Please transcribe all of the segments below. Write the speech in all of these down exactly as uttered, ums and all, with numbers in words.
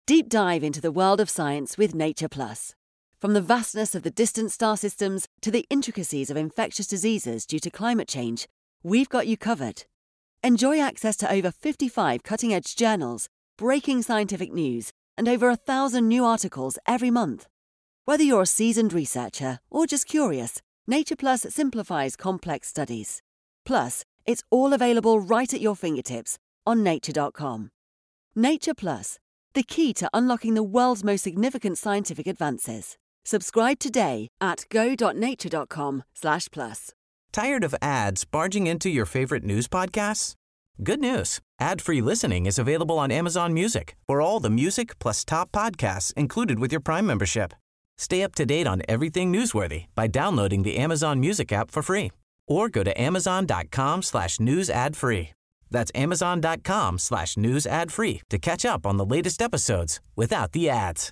Deep dive into the world of science with Nature Plus. From the vastness of the distant star systems to the intricacies of infectious diseases due to climate change, we've got you covered. Enjoy access to over fifty-five cutting-edge journals, breaking scientific news, and over a thousand new articles every month. Whether you're a seasoned researcher or just curious, Nature Plus simplifies complex studies. Plus, it's all available right at your fingertips on nature dot com. Nature Plus, the key to unlocking the world's most significant scientific advances. Subscribe today at go dot nature dot com slash plus. Tired of ads barging into your favorite news podcasts? Good news. Ad-free listening is available on Amazon Music for all the music plus top podcasts included with your Prime membership. Stay up to date on everything newsworthy by downloading the Amazon Music app for free or go to amazon.com slash news ad free. That's amazon.com slash news ad free to catch up on the latest episodes without the ads.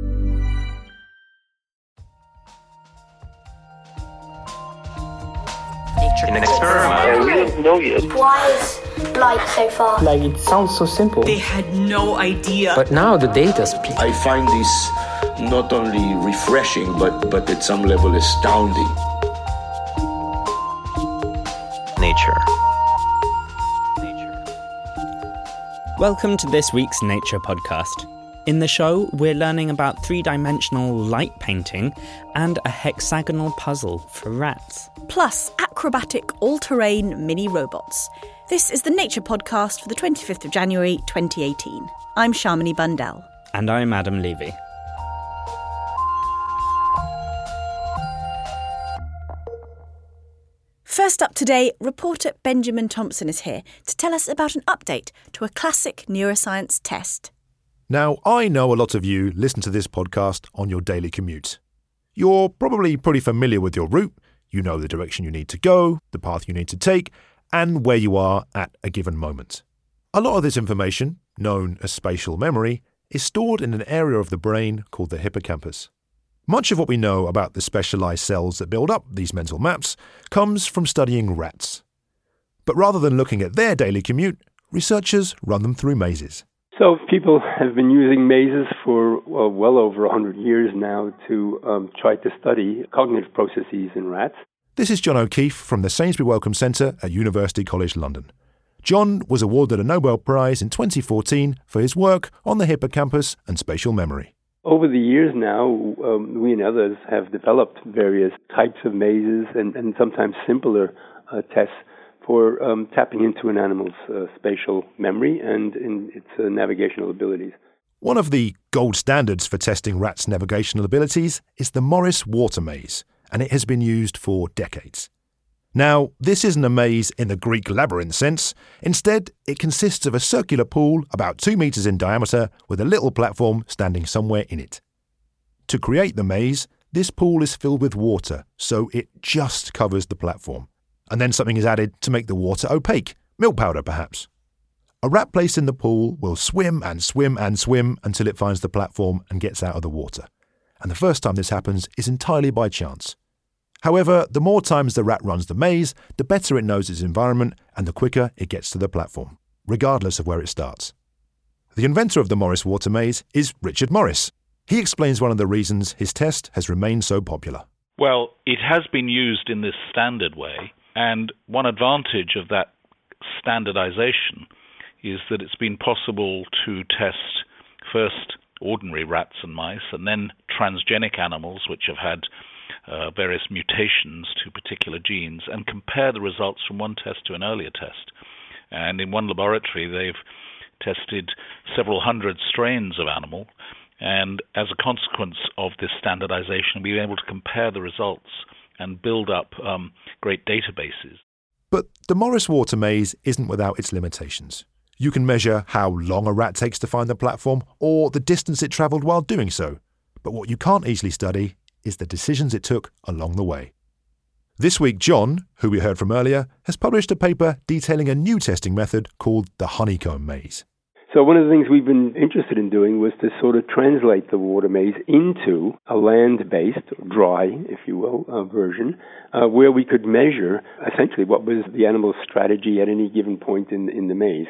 In an experiment. And we don't know yet. Why is light so far? Like, it sounds so simple. They had no idea. But now the data speaks. I find this not only refreshing, but, but at some level astounding. Nature. Welcome to this week's Nature podcast. In the show, we're learning about three-dimensional light painting and a hexagonal puzzle for rats. Plus, acrobatic all-terrain mini robots. This is the Nature podcast for the twenty-fifth of January, twenty eighteen. I'm Shamini Bundell. And I'm Adam Levy. First up today, reporter Benjamin Thompson is here to tell us about an update to a classic neuroscience test. Now, I know a lot of you listen to this podcast on your daily commute. You're probably pretty familiar with your route. You know the direction you need to go, the path you need to take, and where you are at a given moment. A lot of this information, known as spatial memory, is stored in an area of the brain called the hippocampus. Much of what we know about the specialised cells that build up these mental maps comes from studying rats. But rather than looking at their daily commute, researchers run them through mazes. So people have been using mazes for well, well over one hundred years now to um, try to study cognitive processes in rats. This is John O'Keefe from the Sainsbury Wellcome Centre at University College London. John was awarded a Nobel Prize in twenty fourteen for his work on the hippocampus and spatial memory. Over the years now, um, we and others have developed various types of mazes and, and sometimes simpler uh, tests for um, tapping into an animal's uh, spatial memory and in its uh, navigational abilities. One of the gold standards for testing rats' navigational abilities is the Morris Water Maze, and it has been used for decades. Now, this isn't a maze in the Greek labyrinth sense. Instead, it consists of a circular pool about two metres in diameter with a little platform standing somewhere in it. To create the maze, this pool is filled with water, so it just covers the platform. And then something is added to make the water opaque, milk powder perhaps. A rat placed in the pool will swim and swim and swim until it finds the platform and gets out of the water. And the first time this happens is entirely by chance. However, the more times the rat runs the maze, the better it knows its environment and the quicker it gets to the platform, regardless of where it starts. The inventor of the Morris Water Maze is Richard Morris. He explains one of the reasons his test has remained so popular. Well, it has been used in this standard way, and one advantage of that standardization is that it's been possible to test first ordinary rats and mice and then transgenic animals which have had Uh, various mutations to particular genes and compare the results from one test to an earlier test. And in one laboratory, they've tested several hundred strains of animal, and as a consequence of this standardization, we've been able to compare the results and build up um, great databases. But the Morris Water Maze isn't without its limitations. You can measure how long a rat takes to find the platform or the distance it travelled while doing so. But what you can't easily study is the decisions it took along the way. This week, John, who we heard from earlier, has published a paper detailing a new testing method called the honeycomb maze. So one of the things we've been interested in doing was to sort of translate the water maze into a land-based, dry, if you will, uh, version, uh, where we could measure essentially what was the animal's strategy at any given point in, in the maze.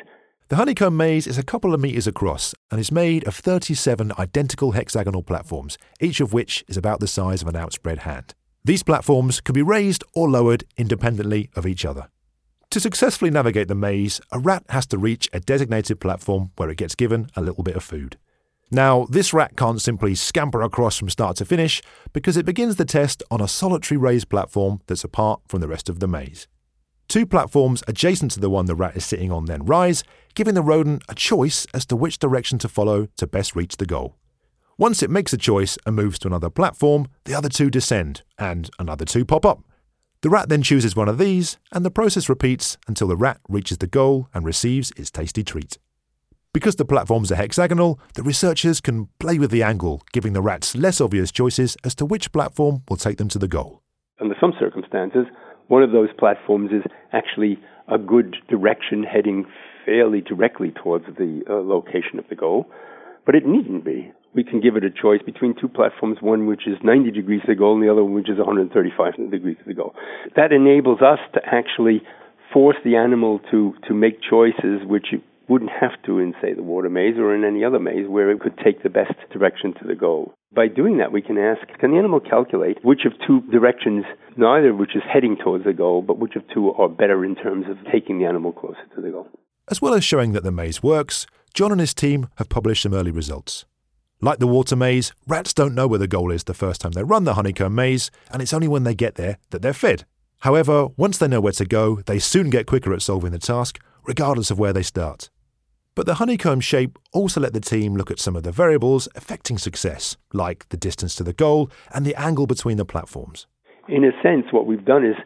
The honeycomb maze is a couple of metres across and is made of thirty-seven identical hexagonal platforms, each of which is about the size of an outspread hand. These platforms can be raised or lowered independently of each other. To successfully navigate the maze, a rat has to reach a designated platform where it gets given a little bit of food. Now, this rat can't simply scamper across from start to finish because it begins the test on a solitary raised platform that's apart from the rest of the maze. Two platforms adjacent to the one the rat is sitting on then rise, giving the rodent a choice as to which direction to follow to best reach the goal. Once it makes a choice and moves to another platform, the other two descend, and another two pop up. The rat then chooses one of these, and the process repeats until the rat reaches the goal and receives its tasty treat. Because the platforms are hexagonal, the researchers can play with the angle, giving the rats less obvious choices as to which platform will take them to the goal. Under some circumstances, one of those platforms is actually a good direction heading fairly directly towards the uh, location of the goal, but it needn't be. We can give it a choice between two platforms, one which is ninety degrees to the goal and the other one which is one hundred thirty-five degrees to the goal. That enables us to actually force the animal to, to make choices which it wouldn't have to in, say, the water maze or in any other maze where it could take the best direction to the goal. By doing that, we can ask, can the animal calculate which of two directions, neither of which is heading towards the goal, but which of two are better in terms of taking the animal closer to the goal? As well as showing that the maze works, John and his team have published some early results. Like the water maze, rats don't know where the goal is the first time they run the honeycomb maze, and it's only when they get there that they're fed. However, once they know where to go, they soon get quicker at solving the task, regardless of where they start. But the honeycomb shape also let the team look at some of the variables affecting success, like the distance to the goal and the angle between the platforms. In a sense, what we've done is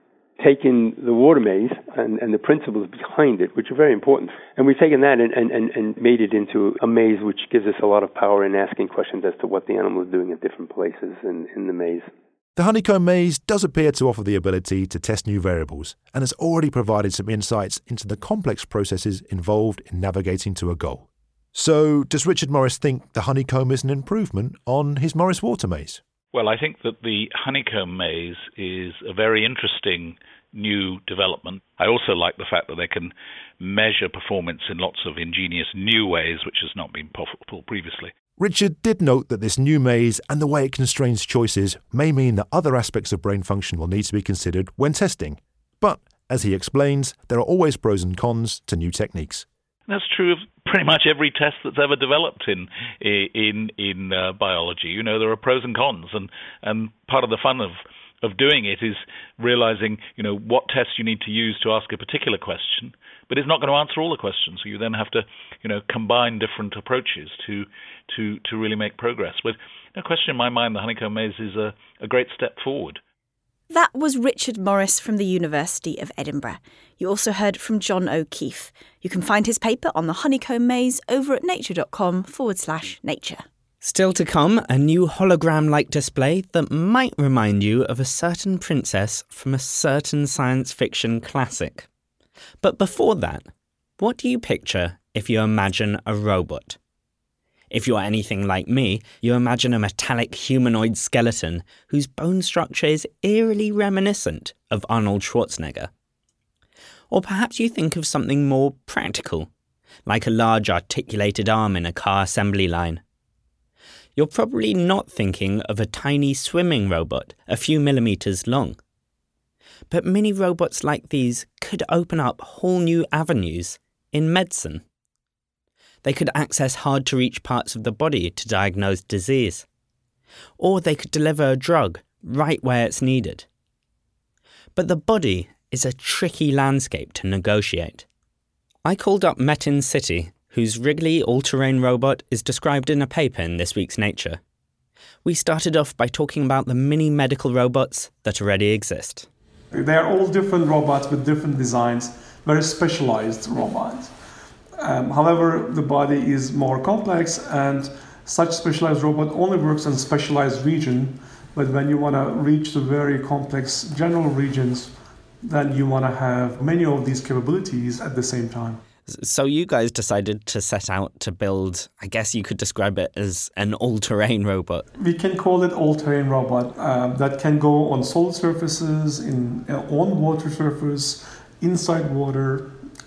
taken the water maze and, and the principles behind it, which are very important, and we've taken that and, and, and made it into a maze which gives us a lot of power in asking questions as to what the animal is doing at different places in, in the maze. The honeycomb maze does appear to offer the ability to test new variables and has already provided some insights into the complex processes involved in navigating to a goal. So, does Richard Morris think the honeycomb is an improvement on his Morris water maze? Well, I think that the honeycomb maze is a very interesting new development. I also like the fact that they can measure performance in lots of ingenious new ways, which has not been possible previously. Richard did note that this new maze and the way it constrains choices may mean that other aspects of brain function will need to be considered when testing. But, as he explains, there are always pros and cons to new techniques. That's true of pretty much every test that's ever developed in in in uh, biology. You know, there are pros and cons, and, and part of the fun of of doing it is realizing, you know, what tests you need to use to ask a particular question, but it's not going to answer all the questions. So you then have to, you know, combine different approaches to to to really make progress. With no question in my mind, the honeycomb maze is a, a great step forward. That was Richard Morris from the University of Edinburgh. You also heard from John O'Keefe. You can find his paper on the honeycomb maze over at nature.com forward slash nature. Still to come, a new hologram-like display that might remind you of a certain princess from a certain science fiction classic. But before that, what do you picture if you imagine a robot? If you're anything like me, you imagine a metallic humanoid skeleton whose bone structure is eerily reminiscent of Arnold Schwarzenegger. Or perhaps you think of something more practical, like a large articulated arm in a car assembly line. You're probably not thinking of a tiny swimming robot a few millimetres long. But mini robots like these could open up whole new avenues in medicine. They could access hard-to-reach parts of the body to diagnose disease. Or they could deliver a drug right where it's needed. But the body is a tricky landscape to negotiate. I called up Metin City, whose Wrigley all-terrain robot is described in a paper in this week's Nature. We started off by talking about the mini medical robots that already exist. They are all different robots with different designs, very specialized robots. Um, however, the body is more complex, and such specialized robot only works in specialized region. But when you want to reach the very complex general regions, then you want to have many of these capabilities at the same time. So you guys decided to set out to build, I guess you could describe it as an all-terrain robot. We can call it all-terrain robot um, that can go on solid surfaces, in uh, on water surface, inside water,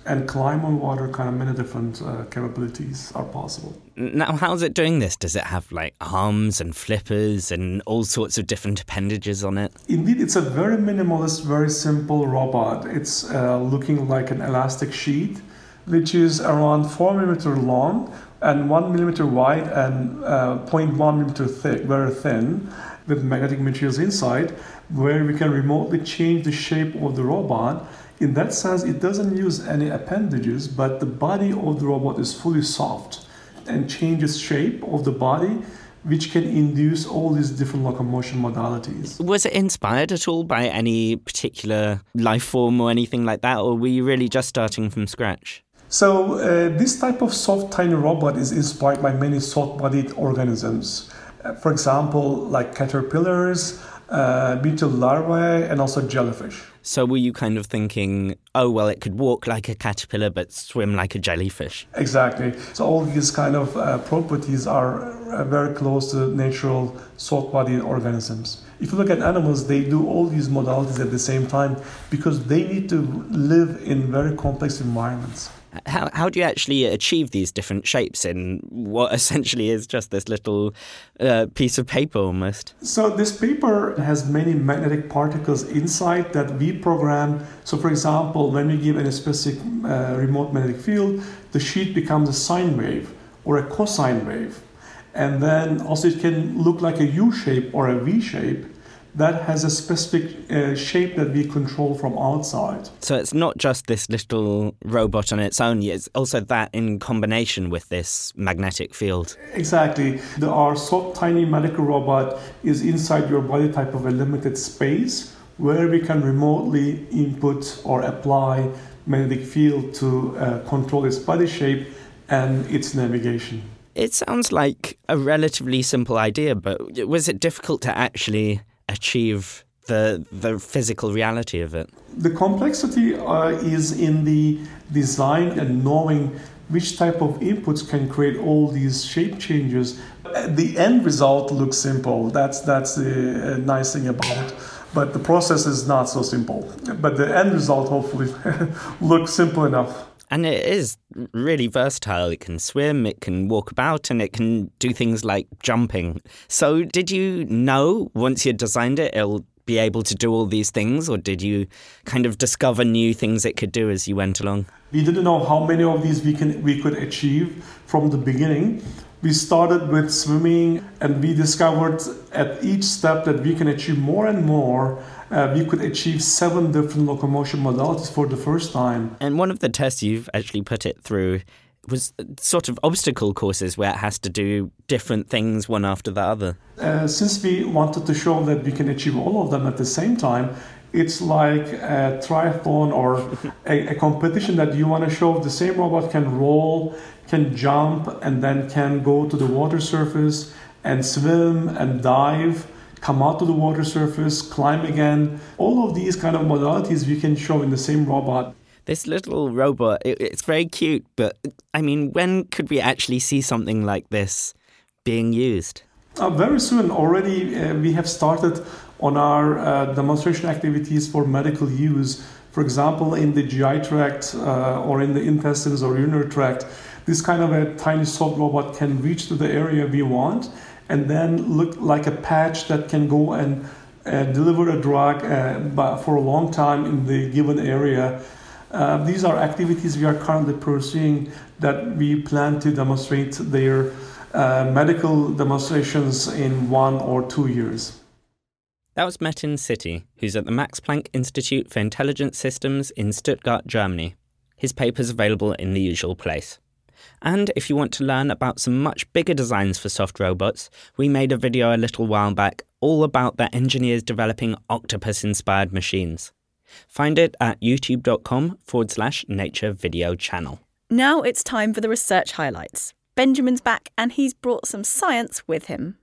and climb on water. Kind of many different uh, capabilities are possible. Now, how's it doing this? Does it have like arms and flippers and all sorts of different appendages on it? Indeed, it's a very minimalist, very simple robot. It's uh, looking like an elastic sheet, which is around four millimeter long and one millimeter wide and uh, zero point one millimeter thick, very thin, with magnetic materials inside, where we can remotely change the shape of the robot. In that sense, it doesn't use any appendages, but the body of the robot is fully soft and changes shape of the body, which can induce all these different locomotion modalities. Was it inspired at all by any particular life form or anything like that, or were you really just starting from scratch? So uh, this type of soft, tiny robot is inspired by many soft-bodied organisms. Uh, for example, like caterpillars, uh, beetle larvae, and also jellyfish. So were you kind of thinking, oh, well, it could walk like a caterpillar but swim like a jellyfish? Exactly. So all these kind of uh, properties are uh, very close to natural soft-bodied organisms. If you look at animals, they do all these modalities at the same time because they need to live in very complex environments. How how do you actually achieve these different shapes in what essentially is just this little uh, piece of paper almost? So this paper has many magnetic particles inside that we program. So for example, when we give a specific uh, remote magnetic field, the sheet becomes a sine wave or a cosine wave. And then also it can look like a U shape or a V shape that has a specific uh, shape that we control from outside. So it's not just this little robot on its own, it's also that in combination with this magnetic field. Exactly. The, our soft, tiny medical robot is inside your body type of a limited space where we can remotely input or apply magnetic field to uh, control its body shape and its navigation. It sounds like a relatively simple idea, but was it difficult to actually achieve the the physical reality of it? The complexity uh, is in the design and knowing which type of inputs can create all these shape changes. The end result looks simple. That's that's the nice thing about it. But the process is not so simple. But the end result hopefully looks simple enough. And it is really versatile. It can swim, it can walk about, and it can do things like jumping. So did you know once you designed it, it'll be able to do all these things, or did you kind of discover new things it could do as you went along? We didn't know how many of these we can we could achieve from the beginning. We started with swimming, and we discovered at each step that we can achieve more and more. Uh, we could achieve seven different locomotion modalities for the first time. And one of the tests you've actually put it through was sort of obstacle courses where it has to do different things one after the other. Uh, since we wanted to show that we can achieve all of them at the same time, it's like a triathlon or a, a competition that you want to show the same robot can roll, can jump, and then can go to the water surface and swim and dive, come out to the water surface, climb again. All of these kind of modalities we can show in the same robot. This little robot, it, it's very cute, but I mean, when could we actually see something like this being used? Uh, very soon. Already uh, we have started on our uh, demonstration activities for medical use. For example, in the G I tract uh, or in the intestines or urinary tract, this kind of a tiny soft robot can reach to the area we want and then look like a patch that can go and uh, deliver a drug uh, for a long time in the given area. Uh, these are activities we are currently pursuing that we plan to demonstrate their uh, medical demonstrations in one or two years. That was Metin City, who's at the Max Planck Institute for Intelligent Systems in Stuttgart, Germany. His paper's available in the usual place. And if you want to learn about some much bigger designs for soft robots, we made a video a little while back all about the engineers developing octopus-inspired machines. Find it at youtube.com forward slash nature video channel. Now it's time for the research highlights. Benjamin's back and he's brought some science with him.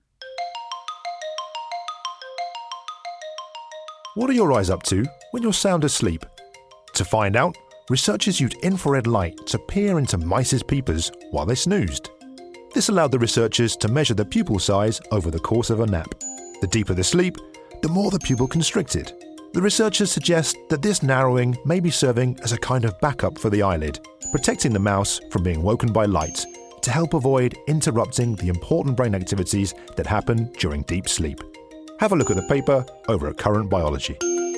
What are your eyes up to when you're sound asleep? To find out, researchers used infrared light to peer into mice's peepers while they snoozed. This allowed the researchers to measure the pupil size over the course of a nap. The deeper the sleep, the more the pupil constricted. The researchers suggest that this narrowing may be serving as a kind of backup for the eyelid, protecting the mouse from being woken by light to help avoid interrupting the important brain activities that happen during deep sleep. Have a look at the paper over at Current Biology.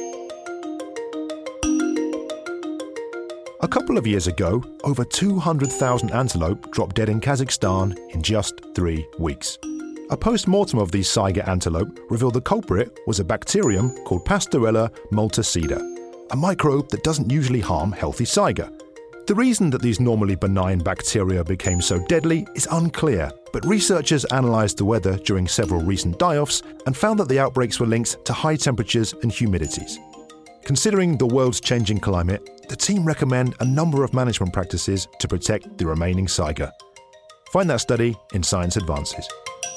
A couple of years ago, over two hundred thousand antelope dropped dead in Kazakhstan in just three weeks. A post-mortem of these saiga antelope revealed the culprit was a bacterium called Pasteurella multocida, a microbe that doesn't usually harm healthy saiga. The reason that these normally benign bacteria became so deadly is unclear, but researchers analysed the weather during several recent die-offs and found that the outbreaks were linked to high temperatures and humidities. Considering the world's changing climate, the team recommend a number of management practices to protect the remaining saiga. Find that study in Science Advances.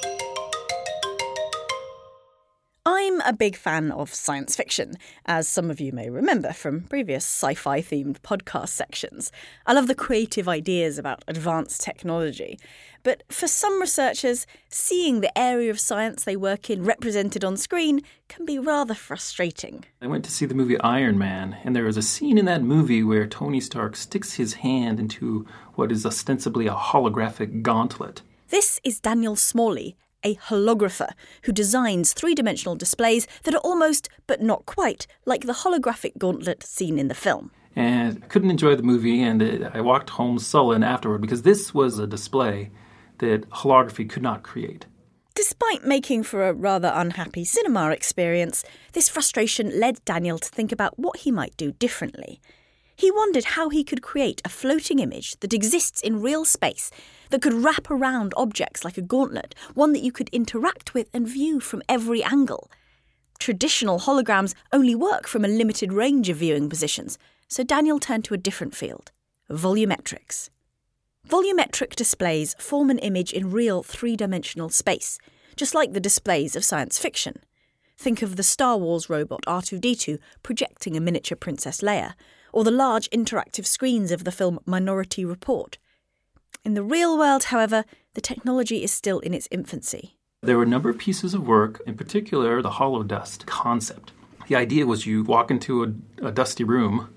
I'm a big fan of science fiction, as some of you may remember from previous sci-fi themed podcast sections. I love the creative ideas about advanced technology. But for some researchers, seeing the area of science they work in represented on screen can be rather frustrating. I went to see the movie Iron Man, and there was a scene in that movie where Tony Stark sticks his hand into what is ostensibly a holographic gauntlet. This is Daniel Smalley, a holographer who designs three-dimensional displays that are almost, but not quite, like the holographic gauntlet seen in the film. And I couldn't enjoy the movie, and it, I walked home sullen afterward because this was a display that holography could not create. Despite making for a rather unhappy cinema experience, this frustration led Daniel to think about what he might do differently. He wondered how he could create a floating image that exists in real space that could wrap around objects like a gauntlet, one that you could interact with and view from every angle. Traditional holograms only work from a limited range of viewing positions, so Daniel turned to a different field, volumetrics. Volumetric displays form an image in real three-dimensional space, just like the displays of science fiction. Think of the Star Wars robot R two D two projecting a miniature Princess Leia, or the large interactive screens of the film Minority Report. In the real world, however, the technology is still in its infancy. There were a number of pieces of work, in particular the hollow dust concept. The idea was you walk into a, a dusty room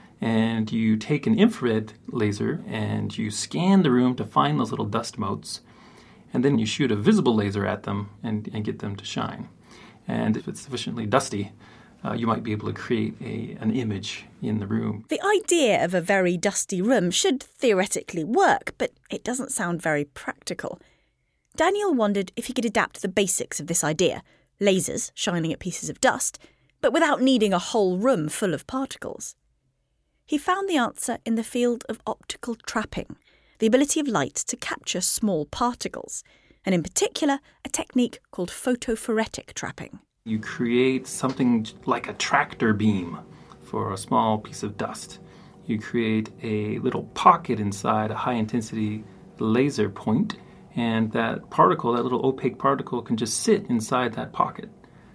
and you take an infrared laser and you scan the room to find those little dust motes, and then you shoot a visible laser at them and, and get them to shine. And if it's sufficiently dusty, Uh, you might be able to create a, an image in the room. The idea of a very dusty room should theoretically work, but it doesn't sound very practical. Daniel wondered if he could adapt the basics of this idea, lasers shining at pieces of dust, but without needing a whole room full of particles. He found the answer in the field of optical trapping, the ability of light to capture small particles, and in particular, a technique called photophoretic trapping. You create something like a tractor beam for a small piece of dust. You create a little pocket inside a high-intensity laser point, and that particle, that little opaque particle, can just sit inside that pocket.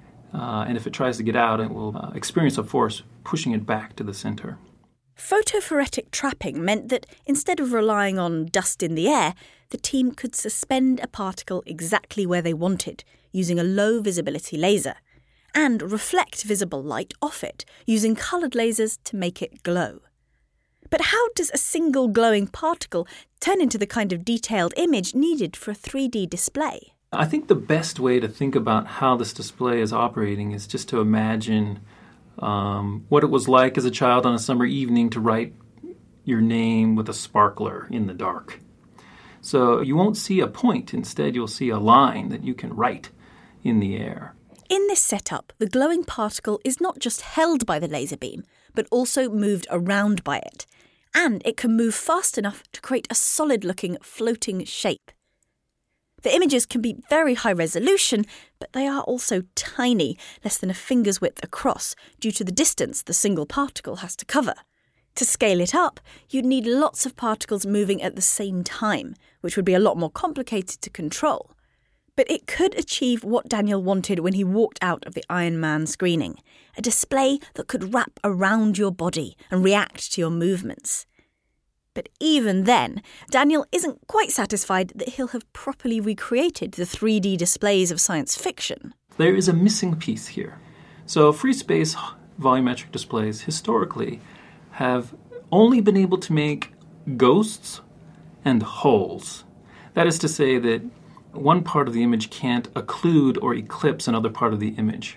Uh, and if it tries to get out, it will uh, experience a force pushing it back to the center. Photophoretic trapping meant that instead of relying on dust in the air, the team could suspend a particle exactly where they wanted, using a low-visibility laser, and reflect visible light off it, using coloured lasers to make it glow. But how does a single glowing particle turn into the kind of detailed image needed for a three D display? I think the best way to think about how this display is operating is just to imagine um, what it was like as a child on a summer evening to write your name with a sparkler in the dark. So you won't see a point. Instead, you'll see a line that you can write in the air. In this setup, the glowing particle is not just held by the laser beam, but also moved around by it. And it can move fast enough to create a solid-looking floating shape. The images can be very high resolution, but they are also tiny, less than a finger's width across, due to the distance the single particle has to cover. To scale it up, you'd need lots of particles moving at the same time, which would be a lot more complicated to control. But it could achieve what Daniel wanted when he walked out of the Iron Man screening, a display that could wrap around your body and react to your movements. But even then, Daniel isn't quite satisfied that he'll have properly recreated the three D displays of science fiction. There is a missing piece here. So FreeSpace volumetric displays historically have only been able to make ghosts and holes. That is to say that one part of the image can't occlude or eclipse another part of the image.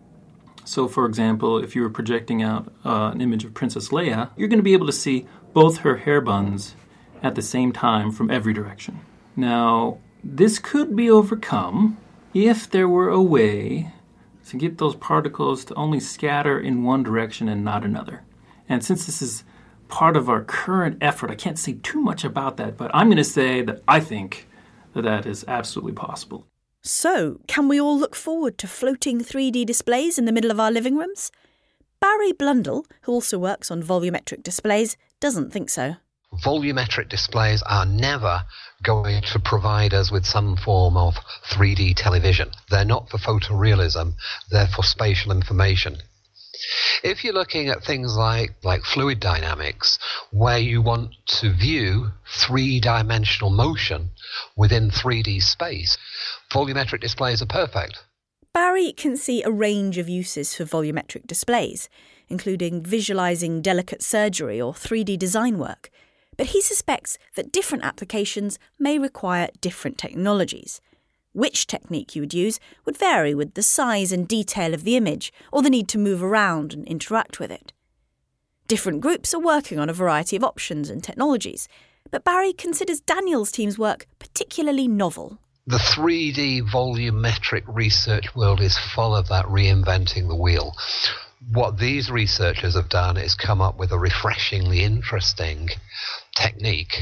So, for example, if you were projecting out uh, an image of Princess Leia, you're going to be able to see both her hair buns at the same time from every direction. Now, this could be overcome if there were a way to get those particles to only scatter in one direction and not another. And since this is part of our current effort, I can't say too much about that, but I'm going to say that I think that that is absolutely possible. So, can we all look forward to floating three D displays in the middle of our living rooms? Barry Blundell, who also works on volumetric displays, doesn't think so. Volumetric displays are never going to provide us with some form of three D television. They're not for photorealism, they're for spatial information. If you're looking at things like, like fluid dynamics, where you want to view three-dimensional motion within three D space, volumetric displays are perfect. Barry can see a range of uses for volumetric displays, including visualising delicate surgery or three D design work. But he suspects that different applications may require different technologies. Which technique you would use would vary with the size and detail of the image or the need to move around and interact with it. Different groups are working on a variety of options and technologies, but Barry considers Daniel's team's work particularly novel. The three D volumetric research world is full of that reinventing the wheel. What these researchers have done is come up with a refreshingly interesting technique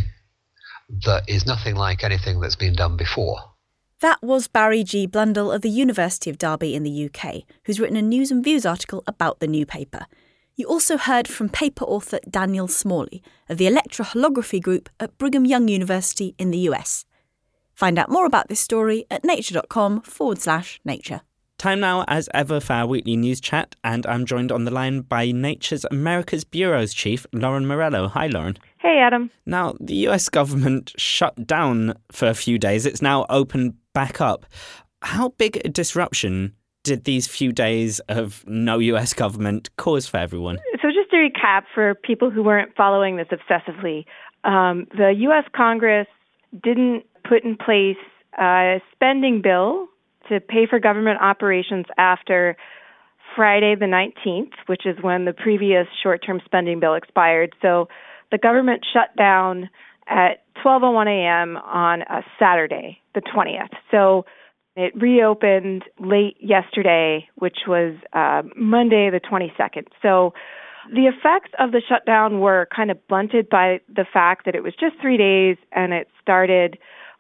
that is nothing like anything that's been done before. That was Barry G. Blundell of the University of Derby in the U K, who's written a News and Views article about the new paper. You also heard from paper author Daniel Smalley of the Electroholography Group at Brigham Young University in the U S. Find out more about this story at nature.com forward slash nature. Time now, as ever, for our weekly news chat, and I'm joined on the line by Nature's America's Bureau's chief, Lauren Morello. Hi, Lauren. Hey, Adam. Now, the U S government shut down for a few days. It's now opened back up. How big a disruption did these few days of no U S government cause for everyone? So just to recap for people who weren't following this obsessively, um, the U S Congress didn't put in place a spending bill to pay for government operations after Friday the nineteenth, which is when the previous short-term spending bill expired. So the government shut down at twelve oh one a.m. on a Saturday, the twentieth. So it reopened late yesterday, which was uh, Monday the twenty-second. So the effects of the shutdown were kind of blunted by the fact that it was just three days and it started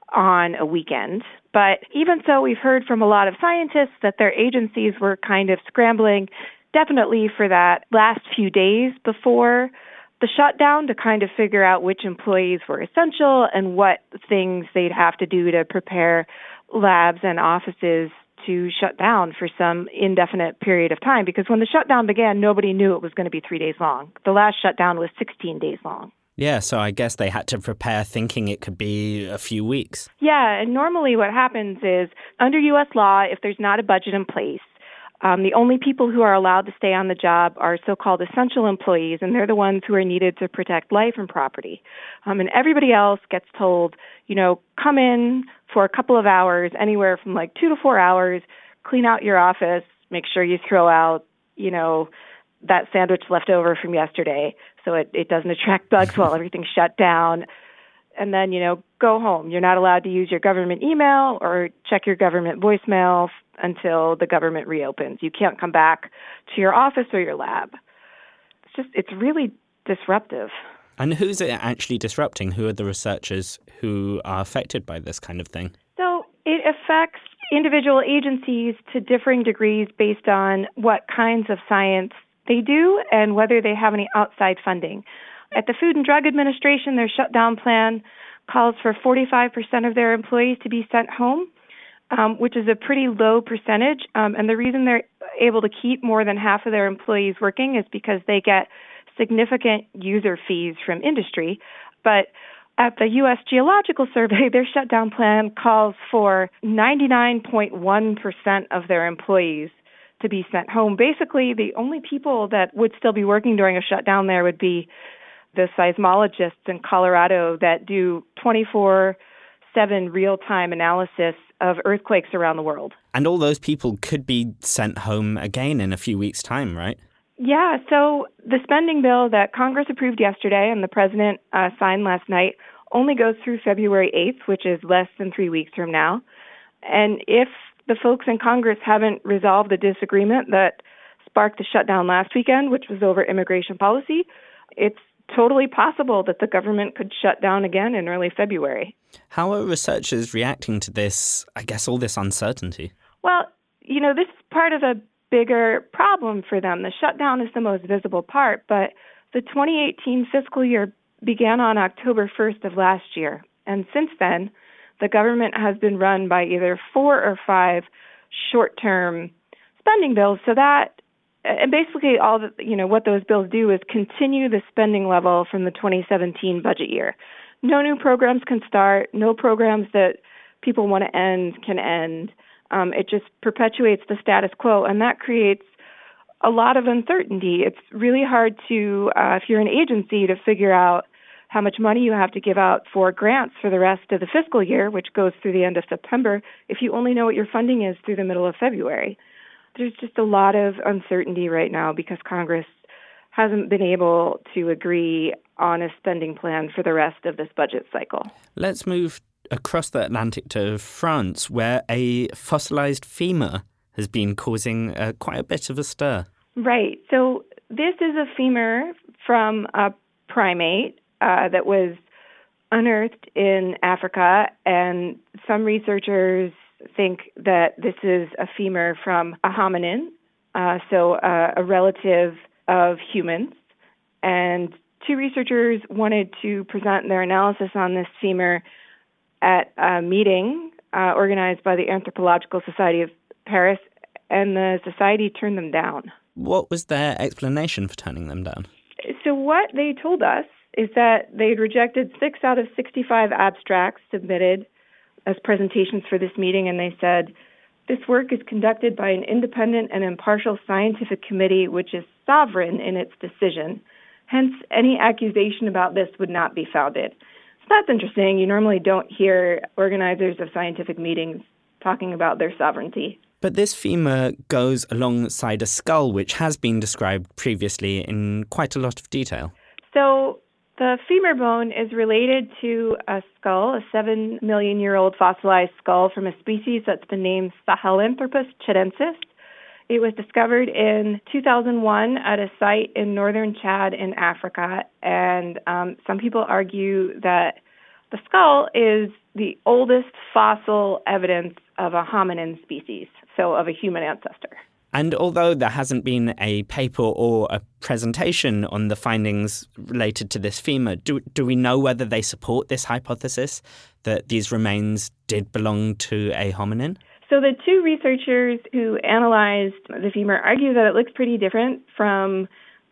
on a weekend. But even so, we've heard from a lot of scientists that their agencies were kind of scrambling, definitely for that last few days before the shutdown, to kind of figure out which employees were essential and what things they'd have to do to prepare labs and offices to shut down for some indefinite period of time. Because when the shutdown began, nobody knew it was going to be three days long. The last shutdown was sixteen days long. Yeah, so I guess they had to prepare thinking it could be a few weeks. Yeah, and normally what happens is, under U S law, if there's not a budget in place, um, the only people who are allowed to stay on the job are so-called essential employees, and they're the ones who are needed to protect life and property. Um, and everybody else gets told, you know, come in for a couple of hours, anywhere from like two to four hours, clean out your office, make sure you throw out, you know, that sandwich left over from yesterday so it, it doesn't attract bugs while everything's shut down. And then, you know, go home. You're not allowed to use your government email or check your government voicemail until the government reopens. You can't come back to your office or your lab. It's just, it's really disruptive. And who's it actually disrupting? Who are the researchers who are affected by this kind of thing? So it affects individual agencies to differing degrees based on what kinds of science they do and whether they have any outside funding. At the Food and Drug Administration, their shutdown plan calls for forty-five percent of their employees to be sent home, um, which is a pretty low percentage. Um, and the reason they're able to keep more than half of their employees working is because they get significant user fees from industry. But at the U S Geological Survey, their shutdown plan calls for ninety-nine point one percent of their employees to be sent home. Basically, the only people that would still be working during a shutdown there would be the seismologists in Colorado that do twenty-four seven real-time analysis of earthquakes around the world. And all those people could be sent home again in a few weeks' time, right? Yeah, so the spending bill that Congress approved yesterday and the president uh, signed last night only goes through February eighth, which is less than three weeks from now. And if the folks in Congress haven't resolved the disagreement that sparked the shutdown last weekend, which was over immigration policy, it's totally possible that the government could shut down again in early February. How are researchers reacting to this, I guess, all this uncertainty? Well, you know, this is part of a bigger problem for them. The shutdown is the most visible part, but the twenty eighteen fiscal year began on October first of last year. And since then, the government has been run by either four or five short-term spending bills. So that, and basically all that, you know, what those bills do is continue the spending level from the twenty seventeen budget year. No new programs can start. No programs that people want to end can end. Um, it just perpetuates the status quo, and that creates a lot of uncertainty. It's really hard to, uh, if you're an agency, to figure out how much money you have to give out for grants for the rest of the fiscal year, which goes through the end of September, if you only know what your funding is through the middle of February. There's just a lot of uncertainty right now because Congress hasn't been able to agree on a spending plan for the rest of this budget cycle. Let's move across the Atlantic to France, where a fossilized femur has been causing uh, quite a bit of a stir. Right. So this is a femur from a primate uh, that was unearthed in Africa, and some researchers think that this is a femur from a hominin, uh, so uh, a relative of humans. And two researchers wanted to present their analysis on this femur at a meeting uh, organized by the Anthropological Society of Paris, and the society turned them down. What was their explanation for turning them down? So what they told us is that they'd rejected six out of sixty-five abstracts submitted as presentations for this meeting, and they said, this work is conducted by an independent and impartial scientific committee which is sovereign in its decision. Hence, any accusation about this would not be founded. So that's interesting. You normally don't hear organizers of scientific meetings talking about their sovereignty. But this femur goes alongside a skull, which has been described previously in quite a lot of detail. So the femur bone is related to a skull, a seven million year old fossilized skull from a species that's been named Sahelanthropus chilensis. It was discovered in two thousand one at a site in northern Chad in Africa, and um, some people argue that the skull is the oldest fossil evidence of a hominin species, so of a human ancestor. And although there hasn't been a paper or a presentation on the findings related to this femur, do, do we know whether they support this hypothesis that these remains did belong to a hominin? So the two researchers who analyzed the femur argue that it looks pretty different from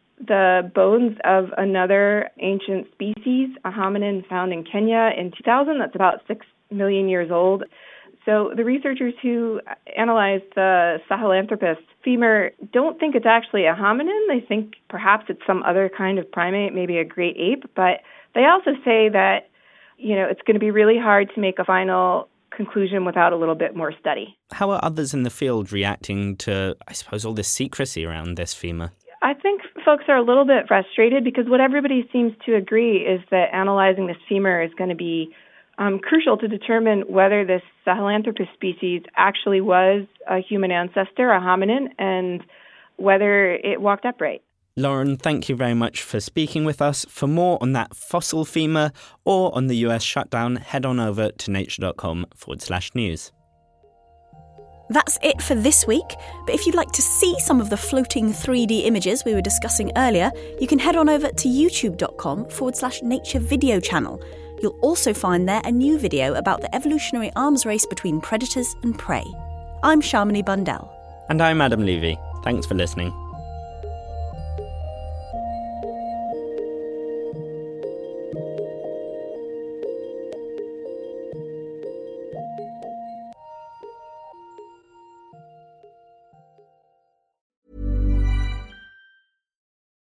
the bones of another ancient species, a hominin found in Kenya in two thousand. That's about six million years old. So the researchers who analyzed the Sahelanthropus femur don't think it's actually a hominin. They think perhaps it's some other kind of primate, maybe a great ape. But they also say that, you know, it's going to be really hard to make a final conclusion without a little bit more study. How are others in the field reacting to, I suppose, all this secrecy around this femur? I think folks are a little bit frustrated because what everybody seems to agree is that analyzing this femur is going to be um, crucial to determine whether this Sahelanthropus species actually was a human ancestor, a hominin, and whether it walked upright. Lauren, thank you very much for speaking with us. For more on that fossil femur or on the U S shutdown, head on over to nature.com forward slash news. That's it for this week, but if you'd like to see some of the floating three D images we were discussing earlier, you can head on over to youtube.com forward slash nature video channel. You'll also find there a new video about the evolutionary arms race between predators and prey. I'm Shamini Bundell. And I'm Adam Levy. Thanks for listening.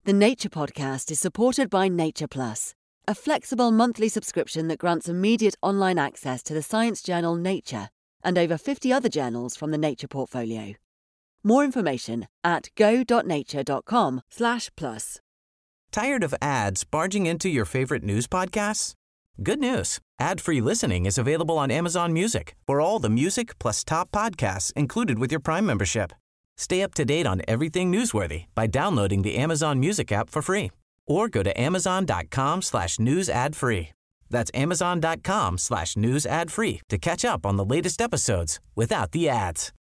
The Nature Podcast is supported by Nature Plus, a flexible monthly subscription that grants immediate online access to the science journal Nature and over fifty other journals from the Nature portfolio. More information at go.nature.com slash plus. Tired of ads barging into your favorite news podcasts? Good news. Ad-free listening is available on Amazon Music for all the music plus top podcasts included with your Prime membership. Stay up to date on everything newsworthy by downloading the Amazon Music app for free or go to amazon.com slash news ad free. That's amazon.com slash news ad free to catch up on the latest episodes without the ads.